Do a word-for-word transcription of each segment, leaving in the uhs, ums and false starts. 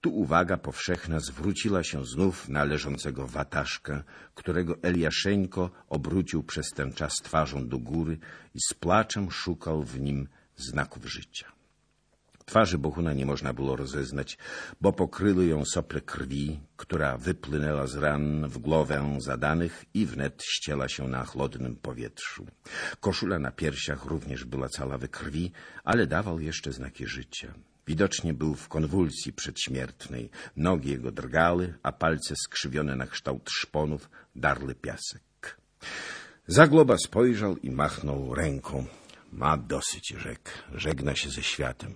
Tu uwaga powszechna zwróciła się znów na leżącego wataszka, którego Eliaszeńko obrócił przez ten czas twarzą do góry i z płaczem szukał w nim znaków życia. Twarzy Bohuna nie można było rozeznać, bo pokryły ją sople krwi, która wypłynęła z ran w głowę zadanych i wnet ścięła się na chłodnym powietrzu. Koszula na piersiach również była cała we krwi, ale dawał jeszcze znaki życia. Widocznie był w konwulsji przedśmiertnej. Nogi jego drgały, a palce skrzywione na kształt szponów darły piasek. Zagloba spojrzał i machnął ręką. Ma dosyć, rzekł. Żegna się ze światem.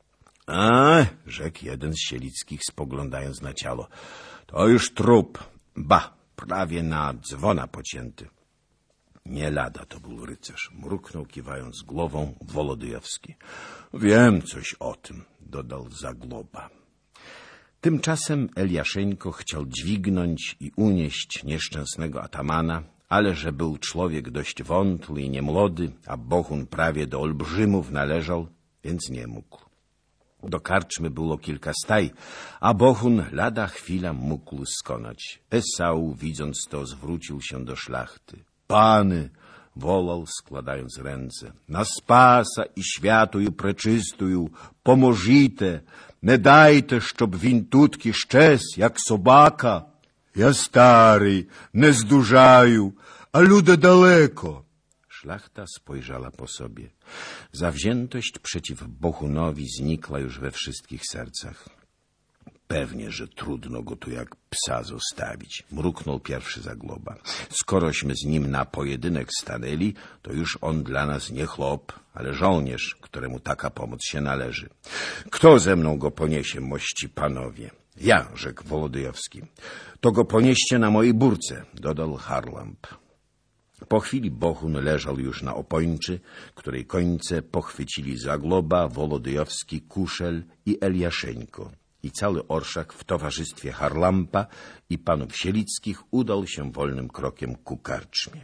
A, rzekł jeden z Sielickich, spoglądając na ciało. To już trup. Ba, prawie na dzwona pocięty. Nie lada to był rycerz, mruknął kiwając głową Wolodyjowski. Wiem coś o tym, dodał Zagloba. Tymczasem Eliaszeńko chciał dźwignąć i unieść nieszczęsnego atamana, ale że był człowiek dość wątły i niemłody, a Bohun prawie do olbrzymów należał, więc nie mógł. Do karczmy było kilka staj, a Bohun lada chwila mógł skonać. Esau, widząc to, zwrócił się do szlachty. Pany, wołał, składając ręce, na Spasa i świętую preczystую, pomożite, не дайте, щоб він тут щез, як собака. Я старий, не здужаю, a ludy daleko. Szlachta spojrzała po sobie. Zawziętość przeciw Bohunowi znikła już we wszystkich sercach. Pewnie, że trudno go tu jak psa zostawić, mruknął pierwszy Zagloba. Skorośmy z nim na pojedynek stanęli, to już on dla nas nie chłop, ale żołnierz, któremu taka pomoc się należy. Kto ze mną go poniesie, mości panowie? Ja, rzekł Wolodyjowski. To go ponieście na mojej burce, dodał Harlamp. Po chwili Bohun leżał już na opończy, której końce pochwycili Zagloba, Wolodyjowski, Kuszel i Eliaszeńko. I cały orszak w towarzystwie Harlampa i panów Sielickich udał się wolnym krokiem ku karczmie.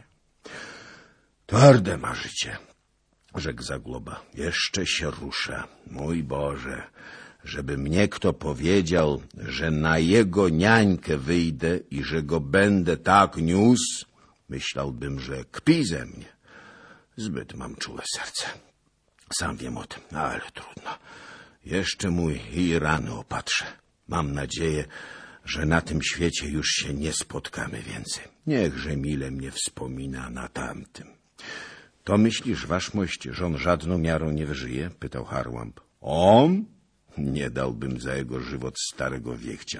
Twarde ma życie, rzekł Zagloba. Jeszcze się rusza. Mój Boże, żeby mnie kto powiedział, że na jego niańkę wyjdę i że go będę tak niósł, myślałbym, że kpi ze mnie. Zbyt mam czułe serce. Sam wiem o tym, ale trudno. Jeszcze mój i rany opatrzę. Mam nadzieję, że na tym świecie już się nie spotkamy więcej. Niechże mile mnie wspomina na tamtym. To myślisz, waszmość, że on żadną miarą nie wyżyje? Pytał Harlamp. On? Nie dałbym za jego żywot starego wiechcia.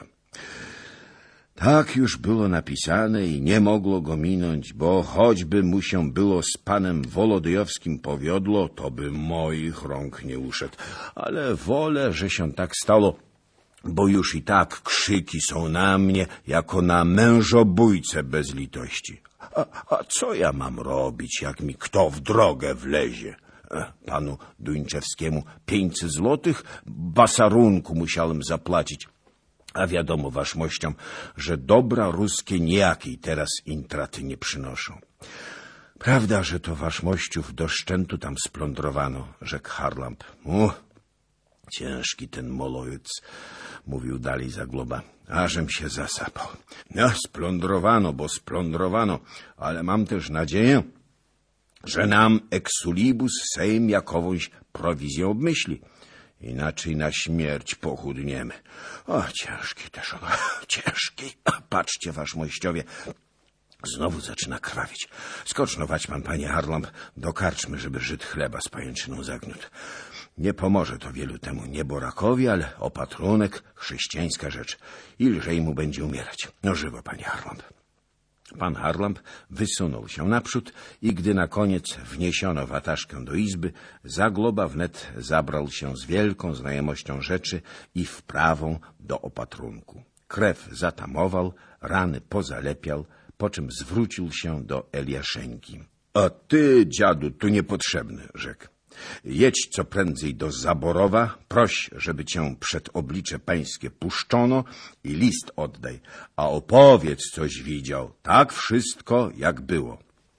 Tak już było napisane i nie mogło go minąć, bo choćby mu się było z panem Wolodyjowskim powiodło, to by moich rąk nie uszedł. Ale wolę, że się tak stało, bo już i tak krzyki są na mnie, jako na mężobójcę bez litości. A, a co ja mam robić, jak mi kto w drogę wlezie? Panu Duńczewskiemu pięćset złotych basarunku musiałem zapłacić. A wiadomo waszmościom, że dobra ruskie nijakiej teraz intraty nie przynoszą. Prawda, że to waszmościów do szczętu tam splądrowano, rzekł Harlamp. U, ciężki ten molojec, mówił dalej Zagloba. Ażem się zasapał. No, splądrowano, bo splądrowano, ale mam też nadzieję, że nam exulibus Sejm jakąś prowizję obmyśli. Inaczej na śmierć pochudniemy. O, ciężki też on, ciężki. Patrzcie, waszmościowie, znowu zaczyna krawić. Skocznować pan, panie Harlamp, do karczmy, żeby Żyd chleba z pajęczyną zagniótł. Nie pomoże to wielu temu nieborakowi, ale opatrunek, chrześcijańska rzecz. I lżej mu będzie umierać. No żywo, panie Harlamp. Pan Harlamp wysunął się naprzód i gdy na koniec wniesiono wataszkę do izby, Zagloba wnet zabrał się z wielką znajomością rzeczy i wprawą do opatrunku. Krew zatamował, rany pozalepiał, po czym zwrócił się do Eliaszeńki. — A ty, dziadu, tu niepotrzebny, rzekł. Jedź co prędzej do Zaborowa, proś, żeby cię przed oblicze pańskie puszczono i list oddaj, a opowiedz, coś widział, tak wszystko, jak było.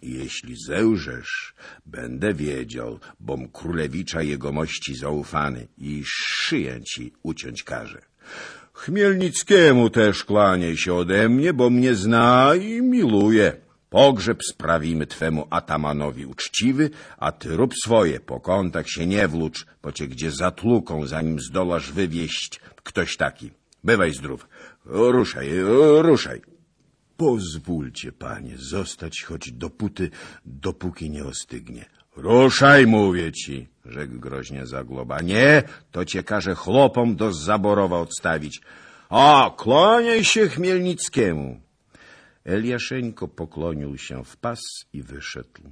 Jeśli zełżesz, będę wiedział, bom królewicza jegomości zaufany i szyję ci uciąć każę. Chmielnickiemu też kłaniaj się ode mnie, bo mnie zna i miluje. Pogrzeb sprawimy twemu atamanowi uczciwy, a ty rób swoje, po kątach się nie wlócz, bo cię gdzie zatłuką, zanim zdolasz wywieźć ktoś taki. Bywaj zdrów. Ruszaj, ruszaj. Pozwólcie, panie, zostać choć dopóty, dopóki nie ostygnie. Ruszaj, mówię ci, rzekł groźnie Zagloba. Nie, to cię każe chłopom do Zaborowa odstawić. A, kłaniaj się Chmielnickiemu. Eliaszeńko poklonił się w pas i wyszedł.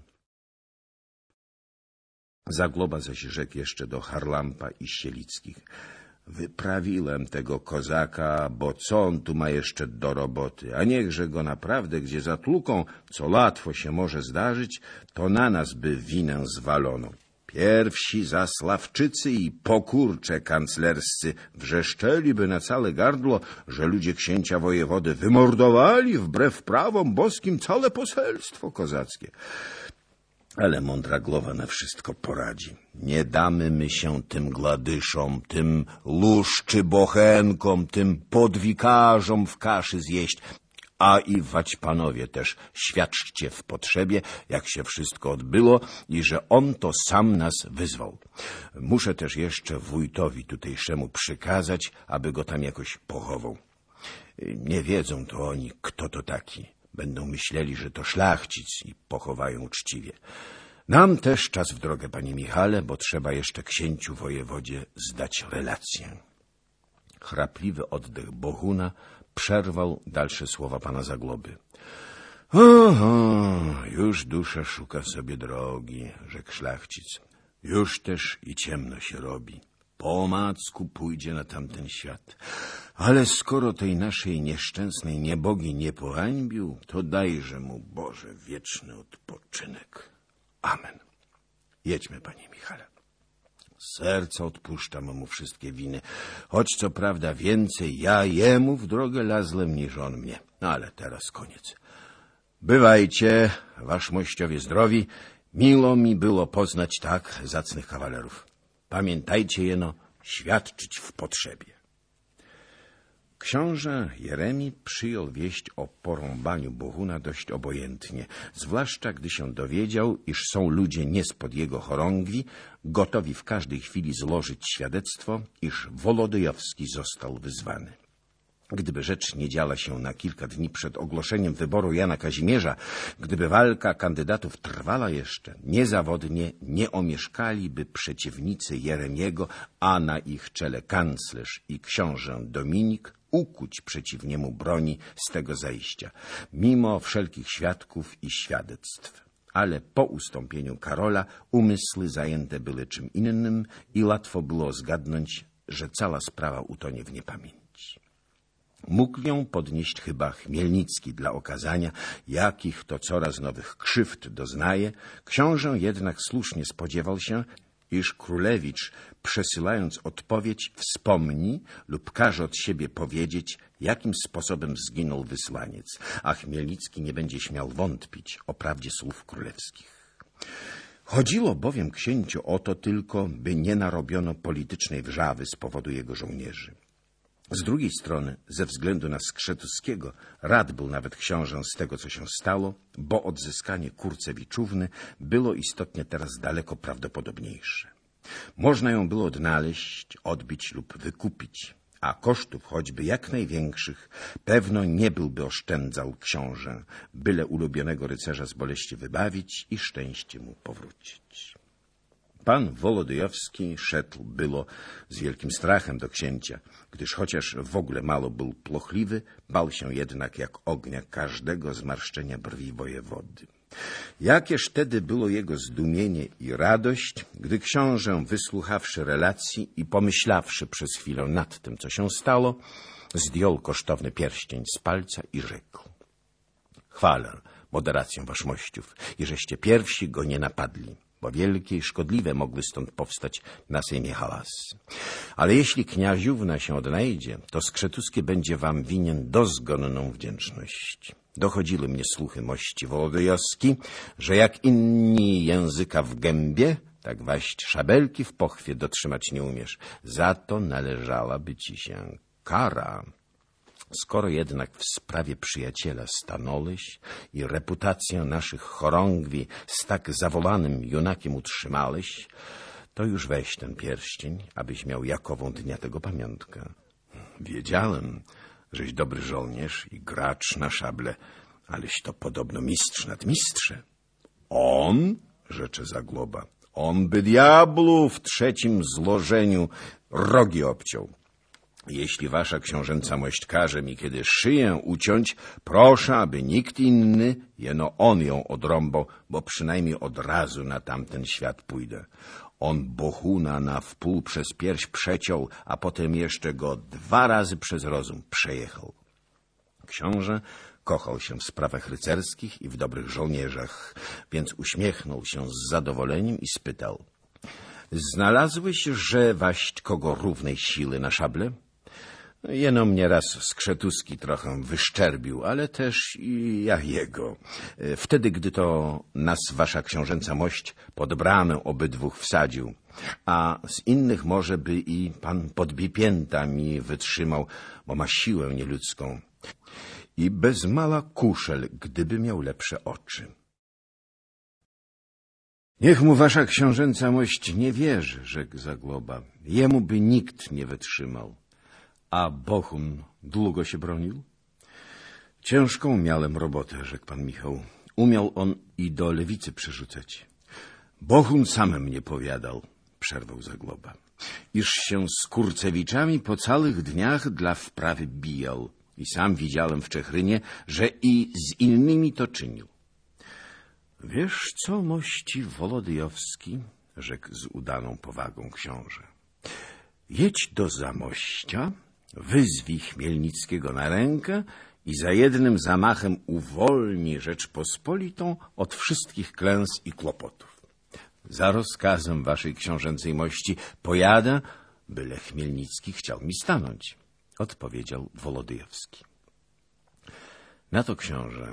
Zagloba zaś rzekł jeszcze do Harlampa i Sielickich. Wyprawiłem tego kozaka, bo co on tu ma jeszcze do roboty? A niechże go naprawdę gdzie zatłuką, co łatwo się może zdarzyć, to na nas by winę zwalono. Pierwsi Zasławczycy i pokurcze kanclerscy wrzeszczeliby na całe gardło, że ludzie księcia wojewody wymordowali wbrew prawom boskim całe poselstwo kozackie. Ale mądra głowa na wszystko poradzi. Nie damy my się tym gladyszom, tym luszczy bochenkom, tym podwikarzom w kaszy zjeść. A i wać panowie też świadczcie w potrzebie, jak się wszystko odbyło i że on to sam nas wyzwał. Muszę też jeszcze wójtowi tutejszemu przykazać, aby go tam jakoś pochował. Nie wiedzą to oni, kto to taki. Będą myśleli, że to szlachcic i pochowają uczciwie. Nam też czas w drogę, panie Michale, bo trzeba jeszcze księciu wojewodzie zdać relację. Chrapliwy oddech Bohuna przerwał dalsze słowa pana Zagloby. Oho, już dusza szuka sobie drogi, rzekł szlachcic. Już też i ciemno się robi. Po omacku pójdzie na tamten świat. Ale skoro tej naszej nieszczęsnej niebogi nie pohańbił, to dajże mu, Boże, wieczny odpoczynek. Amen. Jedźmy, panie Michale. Z serca odpuszczam mu wszystkie winy, choć co prawda więcej ja jemu w drogę lazłem niż on mnie. No ale teraz koniec. Bywajcie, wasz mościowie zdrowi. Miło mi było poznać tak zacnych kawalerów. Pamiętajcie jeno, świadczyć w potrzebie. Książę Jeremi przyjął wieść o porąbaniu Bohuna dość obojętnie, zwłaszcza gdy się dowiedział, iż są ludzie nie spod jego chorągwi, gotowi w każdej chwili złożyć świadectwo, iż Wolodyjowski został wyzwany. Gdyby rzecz nie działa się na kilka dni przed ogłoszeniem wyboru Jana Kazimierza, gdyby walka kandydatów trwała jeszcze, niezawodnie nie omieszkaliby przeciwnicy Jeremiego, a na ich czele kanclerz i książę Dominik, ukuć przeciw niemu broni z tego zajścia, mimo wszelkich świadków i świadectw. Ale po ustąpieniu Karola umysły zajęte były czym innym i łatwo było zgadnąć, że cała sprawa utonie w niepamięć. Mógł ją podnieść chyba Chmielnicki dla okazania, jakich to coraz nowych krzywd doznaje. Książę jednak słusznie spodziewał się, iż królewicz, przesyłając odpowiedź, wspomni lub każe od siebie powiedzieć, jakim sposobem zginął wysłaniec, a Chmielnicki nie będzie śmiał wątpić o prawdzie słów królewskich. Chodziło bowiem księciu o to tylko, by nie narobiono politycznej wrzawy z powodu jego żołnierzy. Z drugiej strony, ze względu na Skrzetuskiego, rad był nawet książę z tego, co się stało, bo odzyskanie Kurcewiczówny było istotnie teraz daleko prawdopodobniejsze. Można ją było odnaleźć, odbić lub wykupić, a kosztów choćby jak największych pewno nie byłby oszczędzał książę, byle ulubionego rycerza z boleści wybawić i szczęście mu powrócić. Pan Wolodyjowski szedł było z wielkim strachem do księcia, gdyż chociaż w ogóle mało był płochliwy, bał się jednak jak ognia każdego zmarszczenia brwi wojewody. Jakież tedy było jego zdumienie i radość, gdy książę, wysłuchawszy relacji i pomyślawszy przez chwilę nad tym, co się stało, zdjął kosztowny pierścień z palca i rzekł: chwalę moderacją waszmościów, i żeście pierwsi go nie napadli, bo wielkie i szkodliwe mogły stąd powstać na Sejmie hałasy. Ale jeśli kniaziówna się odnajdzie, to Skrzetuskie będzie wam winien dozgonną wdzięczność. Dochodziły mnie słuchy mości Wołodyjowski, że jak inni języka w gębie, tak waść szabelki w pochwie dotrzymać nie umiesz. Za to należałaby ci się kara. Skoro jednak w sprawie przyjaciela stanąłeś i reputację naszych chorągwi z tak zawolanym junakiem utrzymałeś, to już weź ten pierścień, abyś miał jakową dnia tego pamiątkę. Wiedziałem, żeś dobry żołnierz i gracz na szable, aleś to podobno mistrz nad mistrze. On, rzecze Zagloba, on by diablu w trzecim złożeniu rogi obciął. Jeśli wasza książęca mość każe mi kiedy szyję uciąć, proszę, aby nikt inny, jeno on ją odrąbał, bo przynajmniej od razu na tamten świat pójdę. On Bohuna na wpół przez pierś przeciął, a potem jeszcze go dwa razy przez rozum przejechał. Książę kochał się w sprawach rycerskich i w dobrych żołnierzach, więc uśmiechnął się z zadowoleniem i spytał: znalazłeś, że waść kogo równej siły na szable? Jeno mnie raz Skrzetuski trochę wyszczerbił, ale też i ja jego. Wtedy, gdy to nas wasza książęca mość pod bramę obydwóch wsadził, a z innych może by i pan Podbipięta mi wytrzymał, bo ma siłę nieludzką. I bez mala kuszel, gdyby miał lepsze oczy. Niech mu wasza książęca mość nie wierzy, rzekł Zagloba. Jemu by nikt nie wytrzymał. A Bohun długo się bronił? Ciężką miałem robotę, rzekł pan Michał. Umiał on i do lewicy przerzucać. Bohun sam mnie powiadał, przerwał Zagloba, iż się z Kurcewiczami po całych dniach dla wprawy bijał. I sam widziałem w Czechrynie, że i z innymi to czynił. Wiesz co, mości Wolodyjowski, rzekł z udaną powagą książę. Jedź do Zamościa, wyzwij Chmielnickiego na rękę i za jednym zamachem uwolnij Rzeczpospolitą od wszystkich klęs i kłopotów. Za rozkazem waszej książęcej mości pojadę, byle Chmielnicki chciał mi stanąć, odpowiedział Wolodyjowski. Na to książę: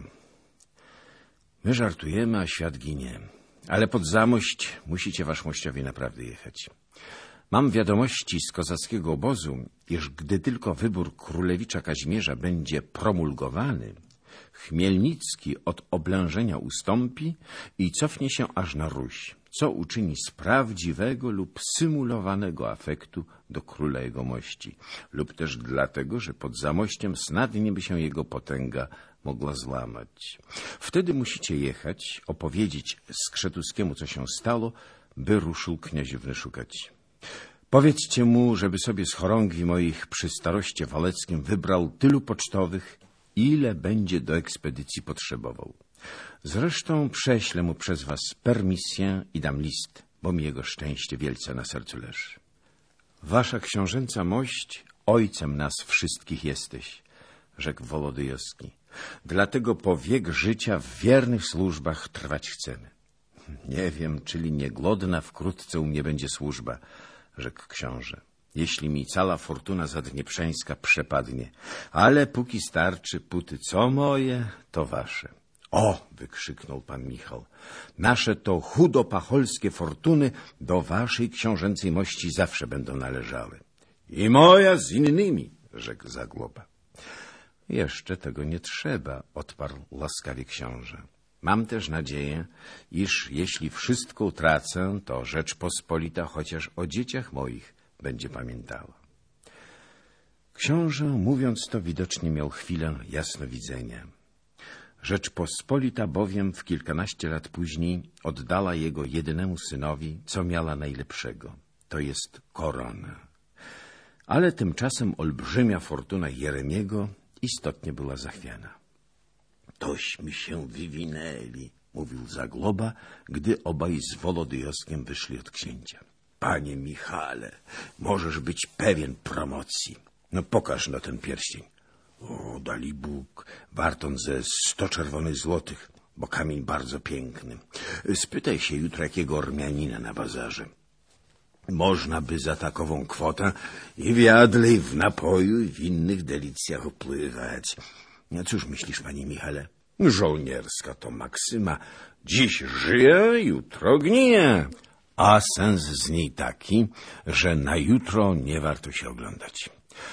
my żartujemy, a świat ginie, ale pod Zamość musicie waszmościowie naprawdę jechać. Mam wiadomości z kozackiego obozu, iż gdy tylko wybór królewicza Kazimierza będzie promulgowany, Chmielnicki od oblężenia ustąpi i cofnie się aż na Ruś, co uczyni z prawdziwego lub symulowanego afektu do króla jego mości, lub też dlatego, że pod Zamościem snadnie by się jego potęga mogła złamać. Wtedy musicie jechać, opowiedzieć Skrzetuskiemu, co się stało, by ruszył kniaziewny szukać. Powiedzcie mu, żeby sobie z chorągwi moich przy staroście waleckim wybrał tylu pocztowych, ile będzie do ekspedycji potrzebował. Zresztą prześlę mu przez was permisję i dam list, bo mi jego szczęście wielce na sercu leży. Wasza książęca mość ojcem nas wszystkich jesteś, rzekł Wolodyjowski. Dlatego po wiek życia w wiernych służbach trwać chcemy. Nie wiem, czyli nieglodna wkrótce u mnie będzie służba, rzekł książę, jeśli mi cała fortuna zadnieprzeńska przepadnie, ale póki starczy puty co moje, to wasze. O, wykrzyknął pan Michał, nasze to chudopacholskie fortuny do waszej książęcej mości zawsze będą należały. I moja z innymi, rzekł Zagloba. Jeszcze tego nie trzeba, odparł łaskawie książę. Mam też nadzieję, iż jeśli wszystko utracę, to Rzeczpospolita chociaż o dzieciach moich będzie pamiętała. Książę, mówiąc to, widocznie miał chwilę jasnowidzenia. Rzeczpospolita bowiem w kilkanaście lat później oddała jego jedynemu synowi, co miała najlepszego, to jest koronę. Ale tymczasem olbrzymia fortuna Jeremiego istotnie była zachwiana. Tośmy się wywinęli, mówił Zagloba, gdy obaj z Wolodyjowskim wyszli od księcia. Panie Michale, możesz być pewien promocji. No pokaż no ten pierścień. O, dali Bóg, wart on ze sto czerwonych złotych, bo kamień bardzo piękny. Spytaj się jutro jakiego Ormianina na bazarze. Można by za takową kwotę i w jadle, i w napoju, i w innych delicjach opływać. Cóż myślisz, panie Michale? Żołnierska to maksyma. Dziś żyje, jutro gnije. A sens z niej taki, że na jutro nie warto się oglądać.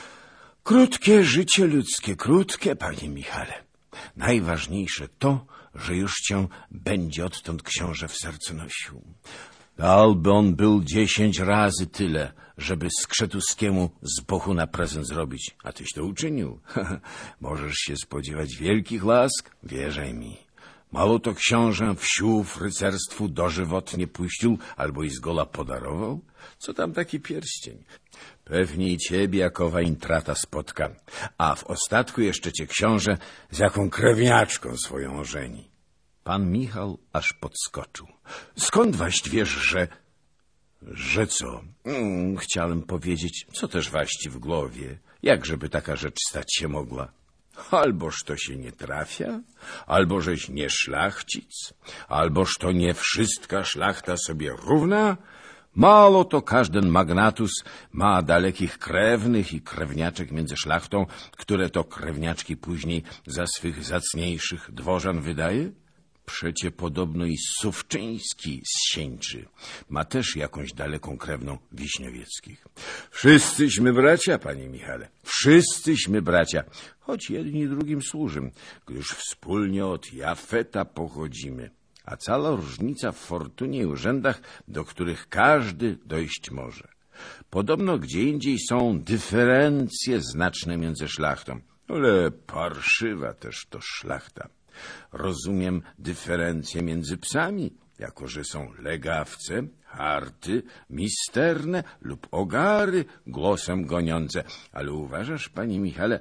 Krótkie życie ludzkie, krótkie, panie Michale. Najważniejsze to, że już cię będzie odtąd książę w sercu nosił. Alby on był dziesięć razy tyle, żeby Skrzetuskiemu z boku na prezent zrobić. A tyś to uczynił. Możesz się spodziewać wielkich łask, wierzaj mi. Mało to książę wsiów rycerstwu dożywotnie puścił albo i zgoła podarował? Co tam taki pierścień? Pewnie i ciebie jakowa intrata spotka, a w ostatku jeszcze cię książę z jaką krewniaczką swoją ożeni. Pan Michał aż podskoczył. Skąd waść wiesz, że... Że co? Hmm, chciałem powiedzieć, co też waści w głowie, jakżeby taka rzecz stać się mogła. Alboż to się nie trafia, albożeś nie szlachcic, alboż to nie wszystka szlachta sobie równa. Mało to każden magnatus ma dalekich krewnych i krewniaczek między szlachtą, które to krewniaczki później za swych zacniejszych dworzan wydaje. Przecie podobno i Suwczyński z Sieńczy ma też jakąś daleką krewną Wiśniowieckich. Wszyscyśmy bracia, panie Michale, wszyscyśmy bracia, choć jedni drugim służymy, gdyż wspólnie od Jafeta pochodzimy. A cała różnica w fortunie i urzędach, do których każdy dojść może. Podobno gdzie indziej są dyferencje znaczne między szlachtą, ale parszywa też to szlachta. Rozumiem dyferencje między psami, jako że są legawce, harty, misterne lub ogary głosem goniące. Ale uważasz, panie Michale,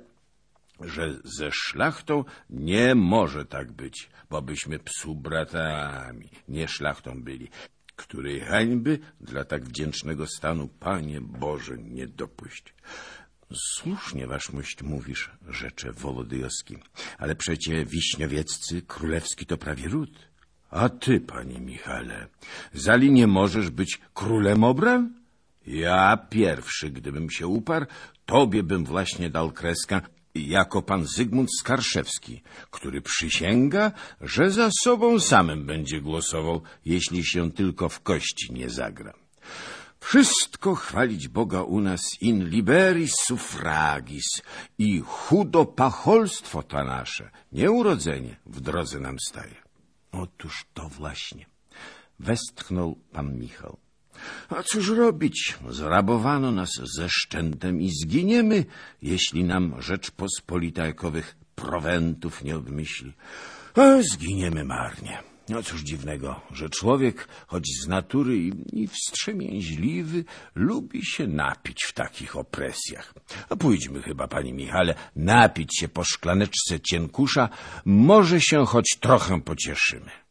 że ze szlachtą nie może tak być, bo byśmy psu bratami, nie szlachtą byli, której hańby dla tak wdzięcznego stanu, Panie Boże, nie dopuść. Słusznie waszmość mówisz, rzecze Wołodyjowski, ale przecie Wiśniowieccy, królewski to prawie ród. A ty, panie Michale, zali nie możesz być królem obran? Ja pierwszy, gdybym się uparł, tobie bym właśnie dał kreskę, jako pan Zygmunt Skarszewski, który przysięga, że za sobą samym będzie głosował, jeśli się tylko w kości nie zagra. Wszystko chwalić Boga u nas in liberis suffragis i chudopacholstwo to nasze, nieurodzenie w drodze nam staje. Otóż to właśnie, westchnął pan Michał. A cóż robić? Zrabowano nas ze szczętem i zginiemy, jeśli nam Rzeczpospolita jakowych prowentów nie obmyśli. A zginiemy marnie. No cóż dziwnego, że człowiek, choć z natury i, i wstrzemięźliwy, lubi się napić w takich opresjach. A pójdźmy chyba, panie Michale, napić się po szklaneczce cienkusza, może się choć trochę pocieszymy.